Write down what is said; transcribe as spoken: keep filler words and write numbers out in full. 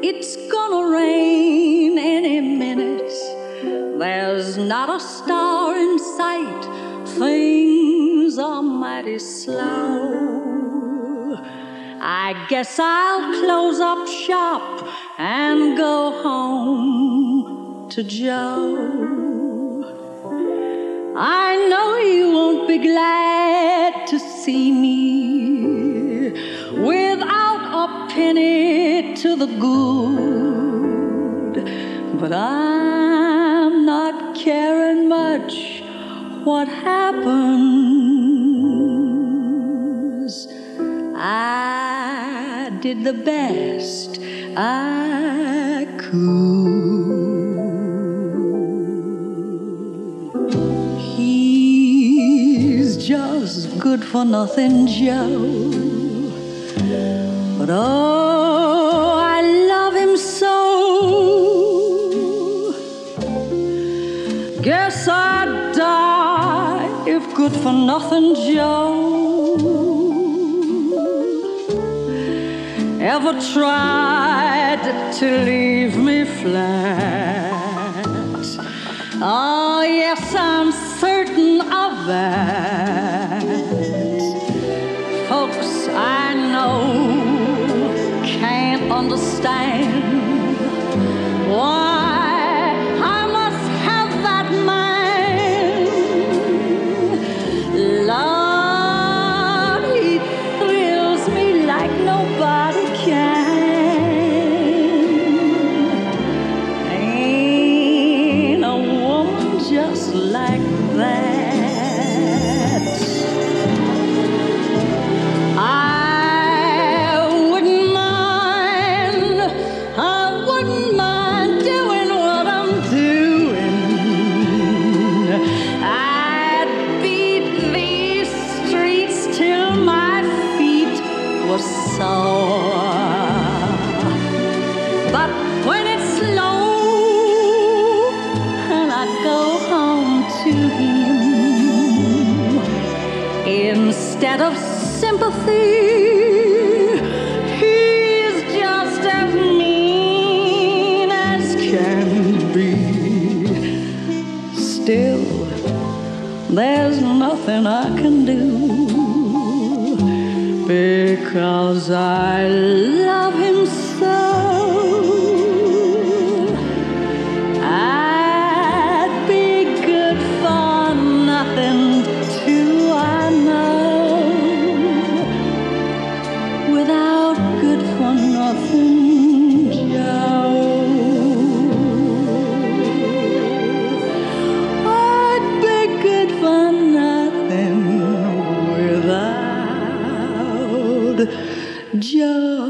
it's gonna rain any minute. There's not a star in sight. Things are mighty slow. I guess I'll close up shop and go home to Joe. I know you won't be glad to see me without a penny to the good, but I'm not caring much what happens. I did the best I could. He's just good for nothing Joe, but oh, I love him so. Guess I'd die if good for nothing Joe ever tried to leave me flat. Oh, yes, I'm certain of that. Folks I know can't understand why I must have that man. Lord, he thrills me like nobody can. Ain't a woman just like that. I wouldn't mind, I wouldn't mind doing what I'm doing. I'd beat these streets till my feet were sore. But when it's low and I go home to him, instead of sympathy, he's just as mean as can be. Still, there's nothing I can do, because I love him so. I'd be good for nothing too, I know, without good for nothing Joe. I'd be good for nothing without Joe.